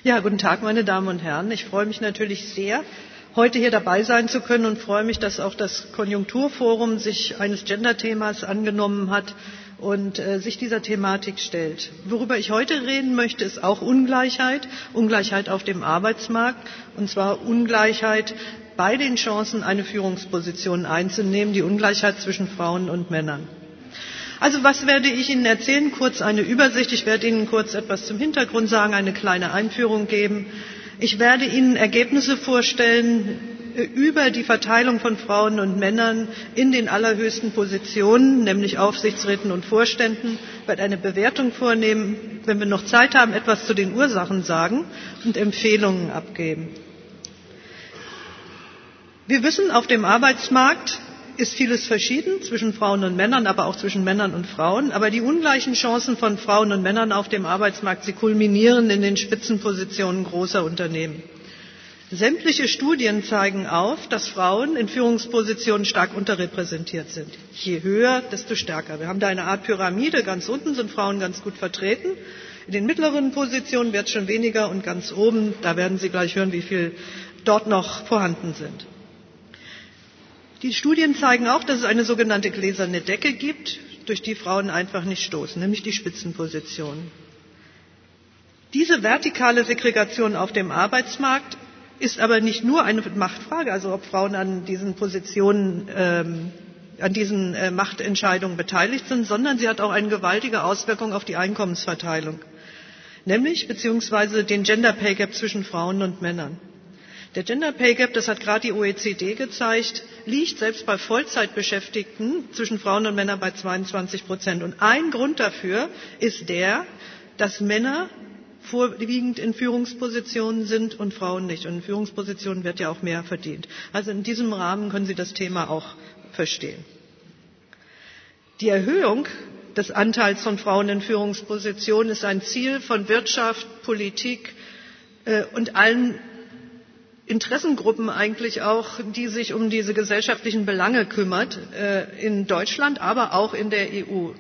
Ja, guten Tag, meine Damen und Herren. Ich freue mich natürlich sehr, heute hier dabei sein zu können und freue mich, dass auch das Konjunkturforum sich eines Gender-Themas angenommen hat und sich dieser Thematik stellt. Worüber ich heute reden möchte, ist auch Ungleichheit, Ungleichheit auf dem Arbeitsmarkt, und zwar Ungleichheit bei den Chancen, eine Führungsposition einzunehmen, die Ungleichheit zwischen Frauen und Männern. Also was werde ich Ihnen erzählen? Kurz eine Übersicht. Ich werde Ihnen kurz etwas zum Hintergrund sagen, eine kleine Einführung geben. Ich werde Ihnen Ergebnisse vorstellen über die Verteilung von Frauen und Männern in den allerhöchsten Positionen, nämlich Aufsichtsräten und Vorständen. Ich werde eine Bewertung vornehmen, wenn wir noch Zeit haben, etwas zu den Ursachen sagen und Empfehlungen abgeben. Wir wissen, auf dem Arbeitsmarkt ist vieles verschieden zwischen Frauen und Männern, aber auch zwischen Männern und Frauen. Aber die ungleichen Chancen von Frauen und Männern auf dem Arbeitsmarkt, sie kulminieren in den Spitzenpositionen großer Unternehmen. Sämtliche Studien zeigen auf, dass Frauen in Führungspositionen stark unterrepräsentiert sind. Je höher, desto stärker. Wir haben da eine Art Pyramide. Ganz unten sind Frauen ganz gut vertreten. In den mittleren Positionen wird es schon weniger und ganz oben, da werden Sie gleich hören, wie viel dort noch vorhanden sind. Die Studien zeigen auch, dass es eine sogenannte gläserne Decke gibt, durch die Frauen einfach nicht stoßen, nämlich die Spitzenpositionen. Diese vertikale Segregation auf dem Arbeitsmarkt ist aber nicht nur eine Machtfrage, also ob Frauen an diesen Positionen, an diesen Machtentscheidungen beteiligt sind, sondern sie hat auch eine gewaltige Auswirkung auf die Einkommensverteilung, nämlich beziehungsweise den Gender Pay Gap zwischen Frauen und Männern. Der Gender Pay Gap, das hat gerade die OECD gezeigt, liegt selbst bei Vollzeitbeschäftigten zwischen Frauen und Männern bei 22%. Und ein Grund dafür ist dass Männer vorwiegend in Führungspositionen sind und Frauen nicht. Und in Führungspositionen wird ja auch mehr verdient. Also in diesem Rahmen können Sie das Thema auch verstehen. Die Erhöhung des Anteils von Frauen in Führungspositionen ist ein Ziel von Wirtschaft, Politik und allen Interessengruppen eigentlich auch, die sich um diese gesellschaftlichen Belange kümmert, in Deutschland, aber auch in der EU.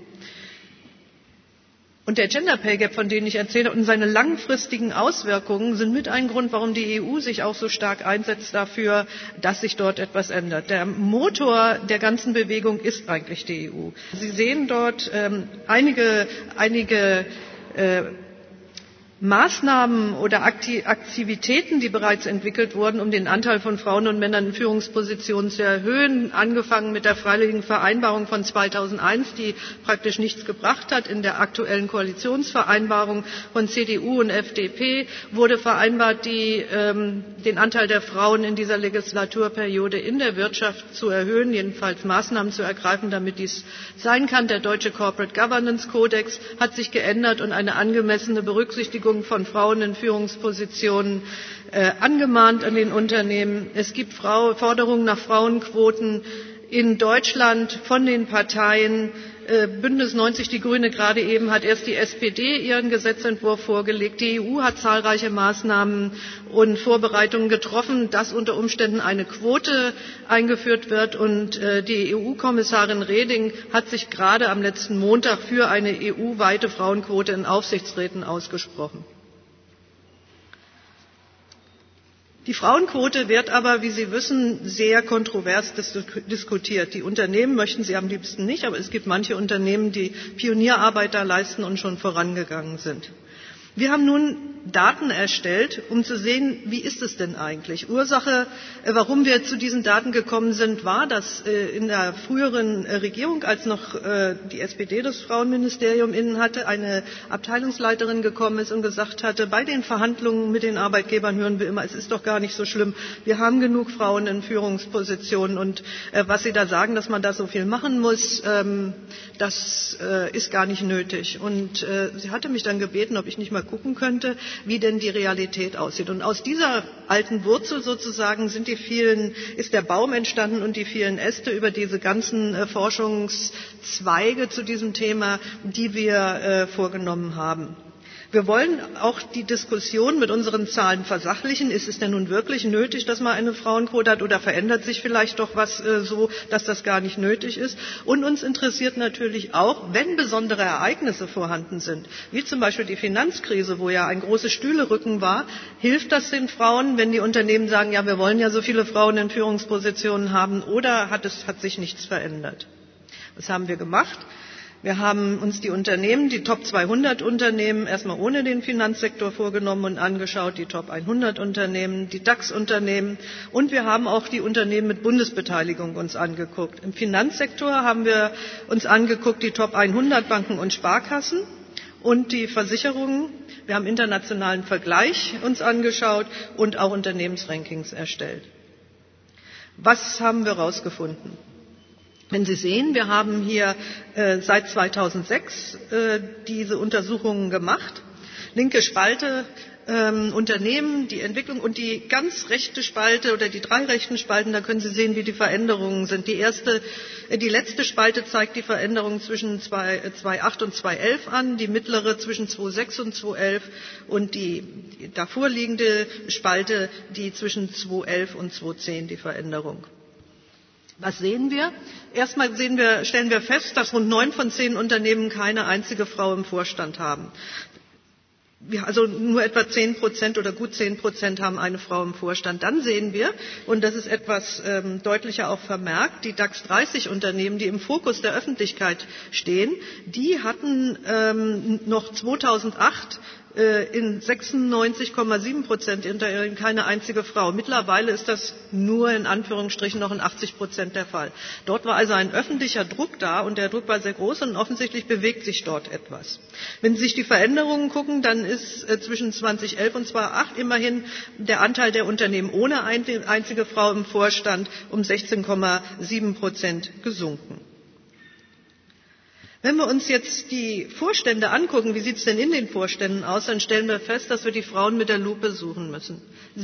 Und der Gender Pay Gap, von dem ich erzähle, und seine langfristigen Auswirkungen sind mit ein Grund, warum die EU sich auch so stark einsetzt dafür, dass sich dort etwas ändert. Der Motor der ganzen Bewegung ist eigentlich die EU. Sie sehen dort einige Maßnahmen oder Aktivitäten, die bereits entwickelt wurden, um den Anteil von Frauen und Männern in Führungspositionen zu erhöhen, angefangen mit der Freiwilligen Vereinbarung von 2001, die praktisch nichts gebracht hat. In der aktuellen Koalitionsvereinbarung von CDU und FDP wurde vereinbart, den Anteil der Frauen in dieser Legislaturperiode in der Wirtschaft zu erhöhen, jedenfalls Maßnahmen zu ergreifen, damit dies sein kann. Der deutsche Corporate Governance Kodex hat sich geändert und eine angemessene Berücksichtigung von Frauen in Führungspositionen angemahnt an den Unternehmen. Es gibt Forderungen nach Frauenquoten in Deutschland von den Parteien. Bündnis 90 Die Grüne gerade eben hat erst die SPD ihren Gesetzentwurf vorgelegt. Die EU hat zahlreiche Maßnahmen und Vorbereitungen getroffen, dass unter Umständen eine Quote eingeführt wird. Und die EU-Kommissarin Reding hat sich gerade am letzten Montag für eine EU-weite Frauenquote in Aufsichtsräten ausgesprochen. Die Frauenquote wird aber, wie Sie wissen, sehr kontrovers diskutiert. Die Unternehmen möchten sie am liebsten nicht, aber es gibt manche Unternehmen, die Pionierarbeit da leisten und schon vorangegangen sind. Wir haben nun Daten erstellt, um zu sehen, wie ist es denn eigentlich? Ursache, warum wir zu diesen Daten gekommen sind, war, dass in der früheren Regierung, als noch die SPD das Frauenministerium inne hatte, eine Abteilungsleiterin gekommen ist und gesagt hatte, bei den Verhandlungen mit den Arbeitgebern hören wir immer, es ist doch gar nicht so schlimm, wir haben genug Frauen in Führungspositionen und was Sie da sagen, dass man da so viel machen muss, das ist gar nicht nötig. Und sie hatte mich dann gebeten, ob ich nicht mal gucken könnte, wie denn die Realität aussieht. Und aus dieser alten Wurzel sozusagen ist der Baum entstanden und die vielen Äste über diese ganzen Forschungszweige zu diesem Thema, die wir vorgenommen haben. Wir wollen auch die Diskussion mit unseren Zahlen versachlichen. Ist es denn nun wirklich nötig, dass man eine Frauenquote hat, oder verändert sich vielleicht doch was so, dass das gar nicht nötig ist? Und uns interessiert natürlich auch, wenn besondere Ereignisse vorhanden sind, wie zum Beispiel die Finanzkrise, wo ja ein großes Stühlerücken war, hilft das den Frauen, wenn die Unternehmen sagen, ja, wir wollen ja so viele Frauen in Führungspositionen haben, oder hat sich nichts verändert? Was haben wir gemacht? Wir haben uns die Unternehmen, die Top 200 Unternehmen, erstmal ohne den Finanzsektor vorgenommen und angeschaut, die Top 100 Unternehmen, die DAX-Unternehmen, und wir haben auch die Unternehmen mit Bundesbeteiligung uns angeguckt. Im Finanzsektor haben wir uns angeguckt die Top 100 Banken und Sparkassen und die Versicherungen. Wir haben internationalen Vergleich uns angeschaut und auch Unternehmensrankings erstellt. Was haben wir herausgefunden? Wenn Sie sehen, wir haben hier seit 2006 diese Untersuchungen gemacht. Linke Spalte Unternehmen, die Entwicklung, und die ganz rechte Spalte oder die 3 rechten Spalten, da können Sie sehen, wie die Veränderungen sind. Die letzte Spalte zeigt die Veränderungen zwischen 2008 und 2011 an, die mittlere zwischen 2006 und 2011 und die davor liegende Spalte die zwischen 2011 und 2010 die Veränderung. Was sehen wir? Erstmal stellen wir fest, dass rund 9 von 10 Unternehmen keine einzige Frau im Vorstand haben. Also nur etwa 10% oder gut 10% haben eine Frau im Vorstand. Dann sehen wir, und das ist etwas deutlicher auch vermerkt, die DAX 30 Unternehmen, die im Fokus der Öffentlichkeit stehen, die hatten noch 2008 in 96,7% Unternehmen keine einzige Frau. Mittlerweile ist das nur in Anführungsstrichen noch in 80% der Fall. Dort war also ein öffentlicher Druck da, und der Druck war sehr groß, und offensichtlich bewegt sich dort etwas. Wenn Sie sich die Veränderungen gucken, dann ist zwischen 2011 und 2008 immerhin der Anteil der Unternehmen ohne einzige Frau im Vorstand um 16,7% gesunken. Wenn wir uns jetzt die Vorstände angucken, wie sieht es denn in den Vorständen aus, dann stellen wir fest, dass wir die Frauen mit der Lupe suchen müssen.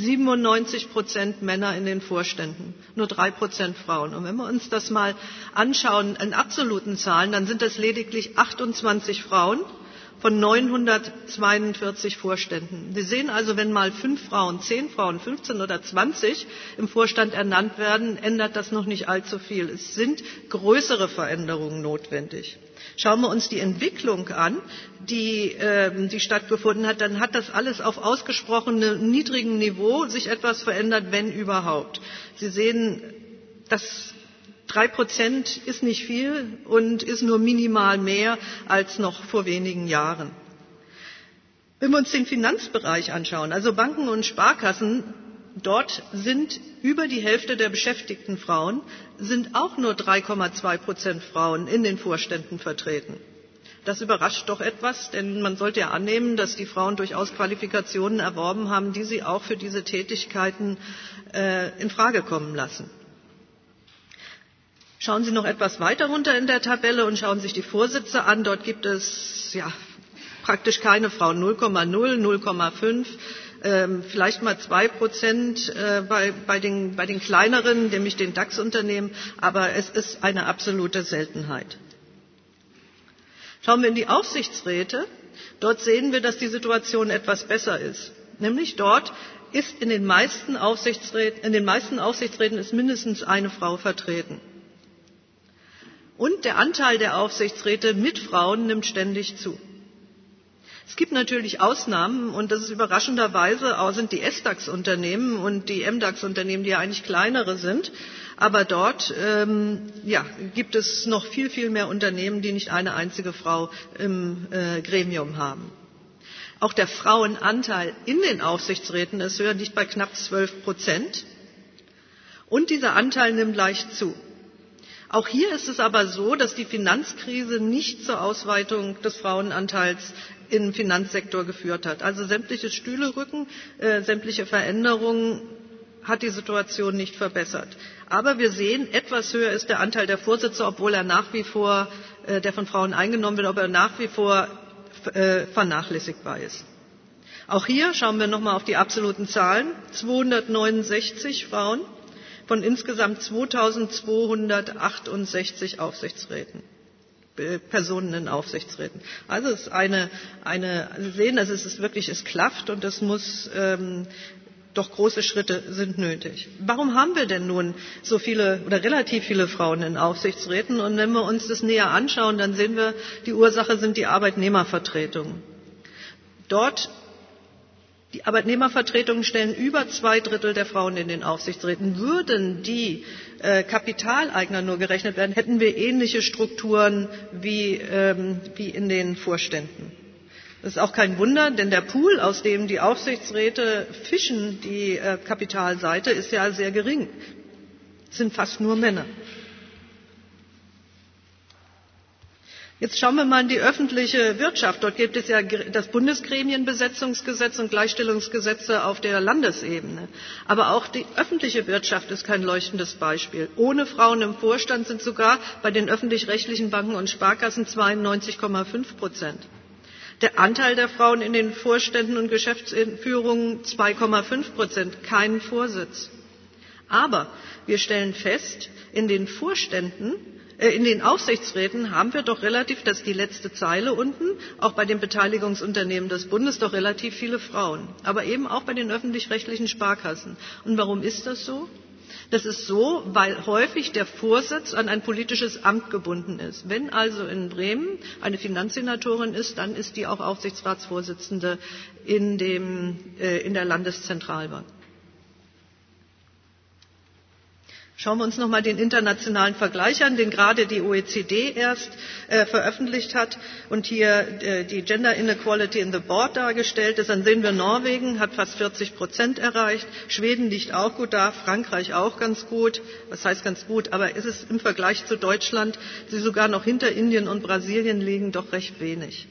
97% Männer in den Vorständen, nur 3% Frauen. Und wenn wir uns das mal anschauen in absoluten Zahlen, dann sind das lediglich 28 Frauen von 942 Vorständen. Sie sehen also, wenn mal 5 Frauen, 10 Frauen, 15 oder 20 im Vorstand ernannt werden, ändert das noch nicht allzu viel. Es sind größere Veränderungen notwendig. Schauen wir uns die Entwicklung an, die stattgefunden hat, dann hat das alles auf ausgesprochen niedrigem Niveau sich etwas verändert, wenn überhaupt. Sie sehen, das 3% ist nicht viel und ist nur minimal mehr als noch vor wenigen Jahren. Wenn wir uns den Finanzbereich anschauen, also Banken und Sparkassen, dort sind über die Hälfte der beschäftigten Frauen, sind auch nur 3,2% Frauen in den Vorständen vertreten. Das überrascht doch etwas, denn man sollte ja annehmen, dass die Frauen durchaus Qualifikationen erworben haben, die sie auch für diese Tätigkeiten in Frage kommen lassen. Schauen Sie noch etwas weiter runter in der Tabelle und schauen sich die Vorsitze an. Dort gibt es praktisch keine Frauen, 0,0, 0,5, vielleicht mal 2% bei den kleineren, nämlich den DAX-Unternehmen, aber es ist eine absolute Seltenheit. Schauen wir in die Aufsichtsräte. Dort sehen wir, dass die Situation etwas besser ist. Nämlich dort ist in den meisten Aufsichtsräten ist mindestens eine Frau vertreten. Und der Anteil der Aufsichtsräte mit Frauen nimmt ständig zu. Es gibt natürlich Ausnahmen, und das ist überraschenderweise sind die SDAX-Unternehmen und die MDAX-Unternehmen, die ja eigentlich kleinere sind. Aber dort gibt es noch viel, viel mehr Unternehmen, die nicht eine einzige Frau im Gremium haben. Auch der Frauenanteil in den Aufsichtsräten ist höher, liegt bei knapp 12%. Und dieser Anteil nimmt leicht zu. Auch hier ist es aber so, dass die Finanzkrise nicht zur Ausweitung des Frauenanteils im Finanzsektor geführt hat. Also sämtliche Stühlerücken, sämtliche Veränderungen hat die Situation nicht verbessert. Aber wir sehen, etwas höher ist der Anteil der Vorsitze, obwohl er nach wie vor, der von Frauen eingenommen wird, ob er nach wie vor vernachlässigbar ist. Auch hier schauen wir nochmal auf die absoluten Zahlen. 269 Frauen von insgesamt 2268 Aufsichtsräten. Personen in Aufsichtsräten. Also es ist Sie sehen, dass es klafft und es muss doch große Schritte sind nötig. Warum haben wir denn nun so viele oder relativ viele Frauen in Aufsichtsräten? Und wenn wir uns das näher anschauen, dann sehen wir, die Ursache sind die Arbeitnehmervertretungen. Die Arbeitnehmervertretungen stellen über 2/3 der Frauen in den Aufsichtsräten. Würden die Kapitaleigner nur gerechnet werden, hätten wir ähnliche Strukturen wie in den Vorständen. Das ist auch kein Wunder, denn der Pool, aus dem die Aufsichtsräte fischen, die Kapitalseite, ist ja sehr gering. Es sind fast nur Männer. Jetzt schauen wir mal in die öffentliche Wirtschaft. Dort gibt es ja das Bundesgremienbesetzungsgesetz und Gleichstellungsgesetze auf der Landesebene. Aber auch die öffentliche Wirtschaft ist kein leuchtendes Beispiel. Ohne Frauen im Vorstand sind sogar bei den öffentlich-rechtlichen Banken und Sparkassen 92,5%. Der Anteil der Frauen in den Vorständen und Geschäftsführungen 2,5%, kein Vorsitz. Aber wir stellen fest, in den Vorständen, in den Aufsichtsräten haben wir doch relativ, das ist die letzte Zeile unten, auch bei den Beteiligungsunternehmen des Bundes doch relativ viele Frauen. Aber eben auch bei den öffentlich-rechtlichen Sparkassen. Und warum ist das so? Das ist so, weil häufig der Vorsitz an ein politisches Amt gebunden ist. Wenn also in Bremen eine Finanzsenatorin ist, dann ist die auch Aufsichtsratsvorsitzende in der Landeszentralbank. Schauen wir uns nochmal den internationalen Vergleich an, den gerade die OECD erst veröffentlicht hat und hier die Gender Inequality in the Board dargestellt ist. Dann sehen wir, Norwegen hat fast 40% erreicht, Schweden liegt auch gut da, Frankreich auch ganz gut. Was heißt ganz gut? Aber ist es im Vergleich zu Deutschland, die sogar noch hinter Indien und Brasilien liegen, doch recht wenig.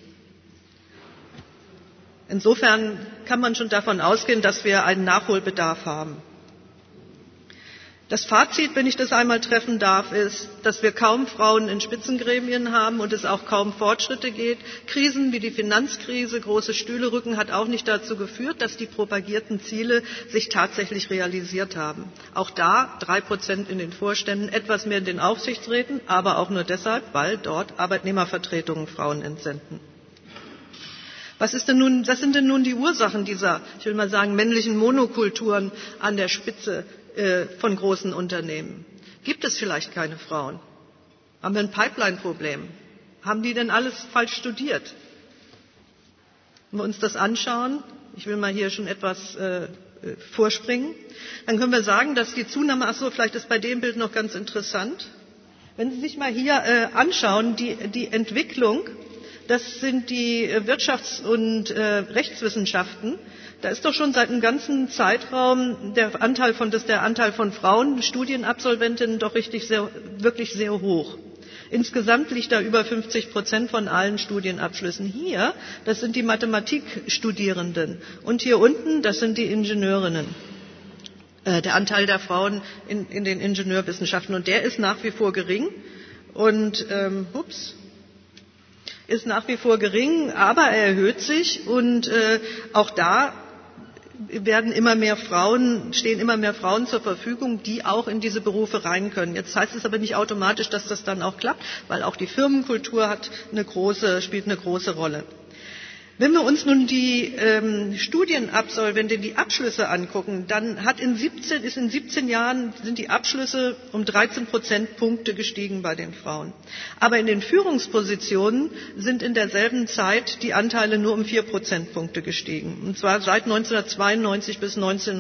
Insofern kann man schon davon ausgehen, dass wir einen Nachholbedarf haben. Das Fazit, wenn ich das einmal treffen darf, ist, dass wir kaum Frauen in Spitzengremien haben und es auch kaum Fortschritte geht. Krisen wie die Finanzkrise, große Stühle rücken, hat auch nicht dazu geführt, dass die propagierten Ziele sich tatsächlich realisiert haben. Auch da 3% in den Vorständen, etwas mehr in den Aufsichtsräten, aber auch nur deshalb, weil dort Arbeitnehmervertretungen Frauen entsenden. Was sind denn nun die Ursachen dieser, ich will mal sagen, männlichen Monokulturen an der Spitze von großen Unternehmen? Gibt es vielleicht keine Frauen? Haben wir ein Pipeline-Problem? Haben die denn alles falsch studiert? Wenn wir uns das anschauen, ich will mal hier schon etwas vorspringen, dann können wir sagen, dass die Zunahme, vielleicht ist bei dem Bild noch ganz interessant, wenn Sie sich mal hier anschauen, die Entwicklung, das sind die Wirtschafts- und Rechtswissenschaften. Da ist doch schon seit einem ganzen Zeitraum der Anteil von Frauen, Studienabsolventinnen, doch wirklich sehr hoch. Insgesamt liegt da über 50% von allen Studienabschlüssen. Hier, das sind die Mathematikstudierenden. Und hier unten, das sind die Ingenieurinnen. Der Anteil der Frauen in den Ingenieurwissenschaften. Und der ist nach wie vor gering. Ist nach wie vor gering, aber er erhöht sich. Und auch da stehen immer mehr Frauen zur Verfügung, die auch in diese Berufe rein können. Jetzt heißt es aber nicht automatisch, dass das dann auch klappt, weil auch die Firmenkultur spielt eine große Rolle. Wenn wir uns nun die Studienabsolventen, die Abschlüsse angucken, dann in 17 Jahren sind die Abschlüsse um 13 Prozentpunkte gestiegen bei den Frauen. Aber in den Führungspositionen sind in derselben Zeit die Anteile nur um 4 Prozentpunkte gestiegen. Und zwar seit 1992 bis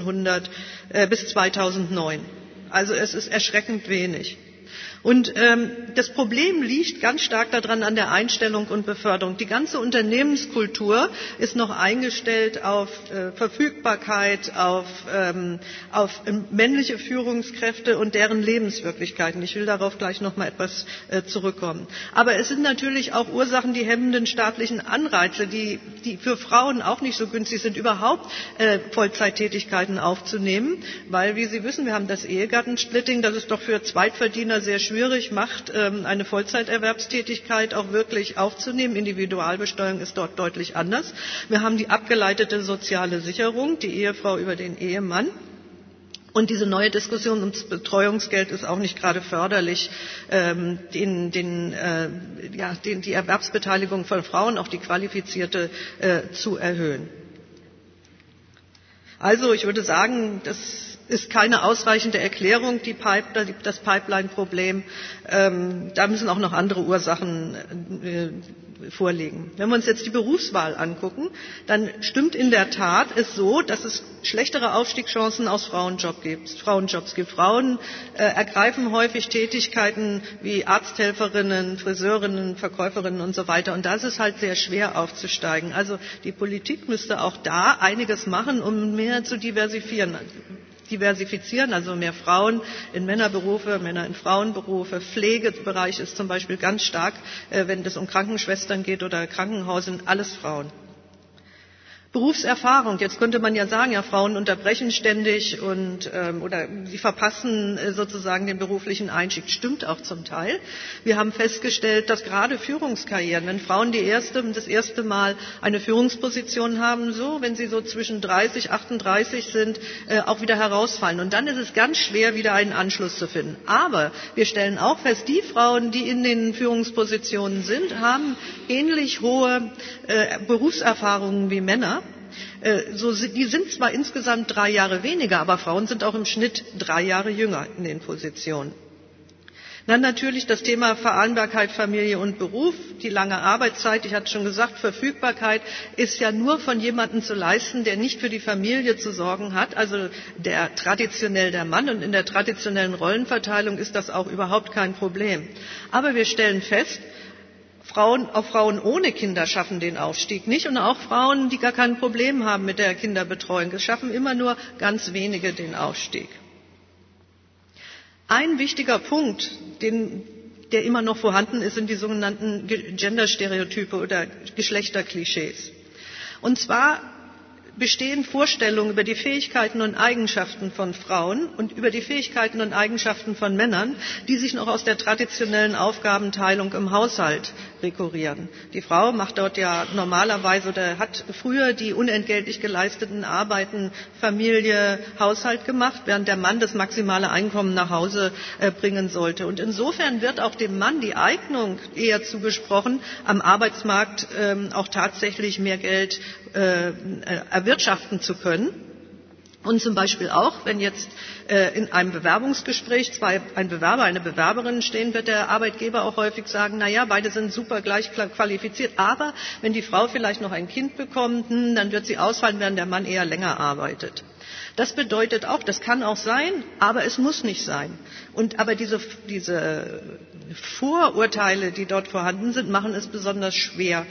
2009. Also es ist erschreckend wenig. Und das Problem liegt ganz stark daran an der Einstellung und Beförderung. Die ganze Unternehmenskultur ist noch eingestellt auf Verfügbarkeit, auf männliche Führungskräfte und deren Lebenswirklichkeiten. Ich will darauf gleich noch mal etwas zurückkommen. Aber es sind natürlich auch Ursachen, die hemmenden staatlichen Anreize, die für Frauen auch nicht so günstig sind, überhaupt Vollzeittätigkeiten aufzunehmen. Weil, wie Sie wissen, wir haben das Ehegattensplitting, das ist doch für Zweitverdiener sehr schwierig macht, eine Vollzeiterwerbstätigkeit auch wirklich aufzunehmen. Individualbesteuerung ist dort deutlich anders. Wir haben die abgeleitete soziale Sicherung, die Ehefrau über den Ehemann. Und diese neue Diskussion ums Betreuungsgeld ist auch nicht gerade förderlich, die Erwerbsbeteiligung von Frauen, auch die qualifizierte, zu erhöhen. Also ich würde sagen, das ist keine ausreichende Erklärung, das Pipeline-Problem. Da müssen auch noch andere Ursachen vorliegen. Wenn wir uns jetzt die Berufswahl angucken, dann stimmt in der Tat es so, dass es schlechtere Aufstiegschancen aus Frauenjobs gibt. Frauen ergreifen häufig Tätigkeiten wie Arzthelferinnen, Friseurinnen, Verkäuferinnen und so weiter. Und da ist es halt sehr schwer aufzusteigen. Also die Politik müsste auch da einiges machen, um mehr zu diversifizieren, also mehr Frauen in Männerberufe, Männer in Frauenberufe. Pflegebereich ist zum Beispiel ganz stark, wenn es um Krankenschwestern geht oder Krankenhaus, sind alles Frauen. Berufserfahrung. Jetzt könnte man ja sagen, ja, Frauen unterbrechen ständig oder sie verpassen sozusagen den beruflichen Einstieg. Stimmt auch zum Teil. Wir haben festgestellt, dass gerade Führungskarrieren, wenn Frauen das erste Mal eine Führungsposition haben, wenn sie so zwischen 30, 38 sind, auch wieder herausfallen. Und dann ist es ganz schwer, wieder einen Anschluss zu finden. Aber wir stellen auch fest, die Frauen, die in den Führungspositionen sind, haben ähnlich hohe Berufserfahrungen wie Männer. Die sind zwar insgesamt 3 Jahre weniger, aber Frauen sind auch im Schnitt 3 Jahre jünger in den Positionen. Dann natürlich das Thema Vereinbarkeit Familie und Beruf, die lange Arbeitszeit. Ich hatte schon gesagt, Verfügbarkeit ist ja nur von jemandem zu leisten, der nicht für die Familie zu sorgen hat, also traditionell der Mann. Und in der traditionellen Rollenverteilung ist das auch überhaupt kein Problem. Aber wir stellen fest, auch Frauen ohne Kinder schaffen den Aufstieg nicht und auch Frauen, die gar kein Problem haben mit der Kinderbetreuung. Es schaffen immer nur ganz wenige den Aufstieg. Ein wichtiger Punkt, der immer noch vorhanden ist, sind die sogenannten Genderstereotype oder Geschlechterklischees. Und zwar bestehen Vorstellungen über die Fähigkeiten und Eigenschaften von Frauen und über die Fähigkeiten und Eigenschaften von Männern, die sich noch aus der traditionellen Aufgabenteilung im Haushalt rekurrieren. Die Frau macht dort ja normalerweise oder hat früher die unentgeltlich geleisteten Arbeiten Familie, Haushalt gemacht, während der Mann das maximale Einkommen nach Hause bringen sollte. Und insofern wird auch dem Mann die Eignung eher zugesprochen, am Arbeitsmarkt auch tatsächlich mehr Geld erwirtschaften zu können. Und zum Beispiel auch, wenn jetzt in einem Bewerbungsgespräch ein Bewerber, eine Bewerberin stehen, wird der Arbeitgeber auch häufig sagen, na ja, beide sind super gleich qualifiziert, aber wenn die Frau vielleicht noch ein Kind bekommt, dann wird sie ausfallen, während der Mann eher länger arbeitet. Das bedeutet auch, das kann auch sein, aber es muss nicht sein. Aber diese Vorurteile, die dort vorhanden sind, machen es besonders schwer,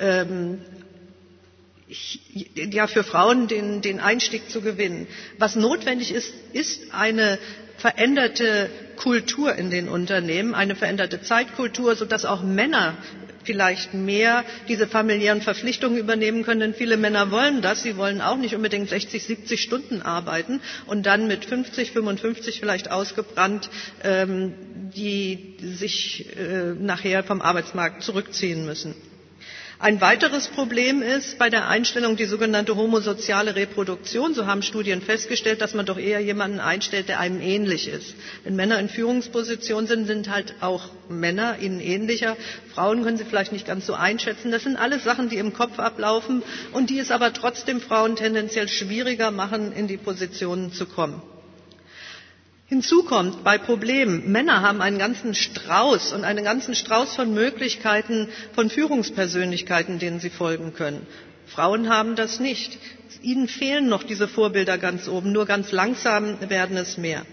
für Frauen den Einstieg zu gewinnen. Was notwendig ist, ist eine veränderte Kultur in den Unternehmen, eine veränderte Zeitkultur, sodass auch Männer vielleicht mehr diese familiären Verpflichtungen übernehmen können, denn viele Männer wollen das. Sie wollen auch nicht unbedingt 60, 70 Stunden arbeiten und dann mit 50, 55 vielleicht ausgebrannt, die sich nachher vom Arbeitsmarkt zurückziehen müssen. Ein weiteres Problem ist bei der Einstellung die sogenannte homosoziale Reproduktion. So haben Studien festgestellt, dass man doch eher jemanden einstellt, der einem ähnlich ist. Wenn Männer in Führungspositionen sind halt auch Männer ihnen ähnlicher. Frauen können sie vielleicht nicht ganz so einschätzen. Das sind alles Sachen, die im Kopf ablaufen und die es aber trotzdem Frauen tendenziell schwieriger machen, in die Positionen zu kommen. Hinzu kommt bei Problemen, Männer haben einen ganzen Strauß von Möglichkeiten von Führungspersönlichkeiten, denen sie folgen können. Frauen haben das nicht. Ihnen fehlen noch diese Vorbilder ganz oben, nur ganz langsam werden es mehr.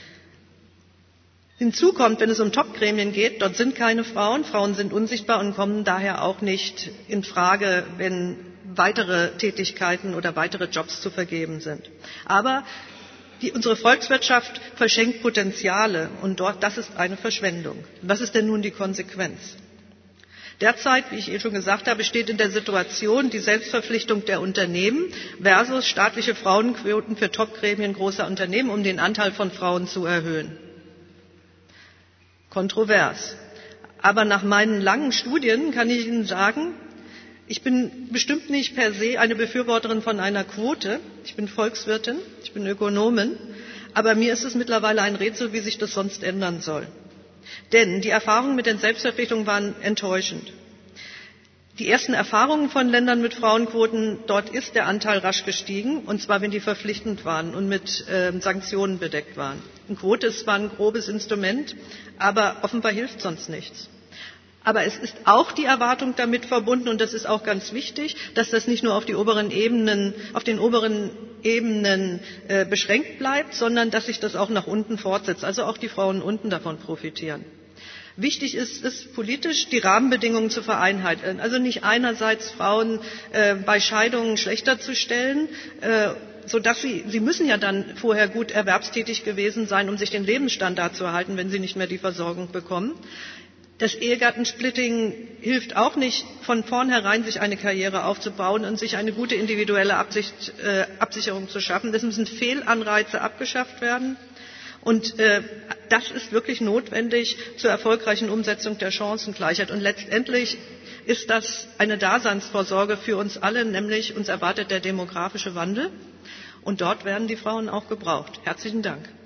Hinzu kommt, wenn es um Top-Gremien geht, dort sind keine Frauen. Frauen sind unsichtbar und kommen daher auch nicht in Frage, wenn weitere Tätigkeiten oder weitere Jobs zu vergeben sind. Aber unsere Volkswirtschaft verschenkt Potenziale und das ist eine Verschwendung. Was ist denn nun die Konsequenz? Derzeit, wie ich schon gesagt habe, besteht in der Situation die Selbstverpflichtung der Unternehmen versus staatliche Frauenquoten für Top-Gremien großer Unternehmen, um den Anteil von Frauen zu erhöhen. Kontrovers. Aber nach meinen langen Studien kann ich Ihnen sagen, ich bin bestimmt nicht per se eine Befürworterin von einer Quote. Ich bin Volkswirtin, ich bin Ökonomin. Aber mir ist es mittlerweile ein Rätsel, wie sich das sonst ändern soll. Denn die Erfahrungen mit den Selbstverpflichtungen waren enttäuschend. Die ersten Erfahrungen von Ländern mit Frauenquoten, dort ist der Anteil rasch gestiegen, und zwar, wenn die verpflichtend waren und mit Sanktionen bedeckt waren. Eine Quote ist zwar ein grobes Instrument, aber offenbar hilft sonst nichts. Aber es ist auch die Erwartung damit verbunden, und das ist auch ganz wichtig, dass das nicht nur auf den oberen Ebenen beschränkt bleibt, sondern dass sich das auch nach unten fortsetzt, also auch die Frauen unten davon profitieren. Wichtig ist es politisch, die Rahmenbedingungen zu vereinheitlichen. Also nicht einerseits Frauen bei Scheidungen schlechter zu stellen, sodass sie müssen ja dann vorher gut erwerbstätig gewesen sein, um sich den Lebensstandard zu erhalten, wenn sie nicht mehr die Versorgung bekommen. Das Ehegattensplitting hilft auch nicht, von vornherein sich eine Karriere aufzubauen und sich eine gute individuelle Absicherung zu schaffen. Es müssen Fehlanreize abgeschafft werden. Und das ist wirklich notwendig zur erfolgreichen Umsetzung der Chancengleichheit. Und letztendlich ist das eine Daseinsvorsorge für uns alle, nämlich uns erwartet der demografische Wandel. Und dort werden die Frauen auch gebraucht. Herzlichen Dank.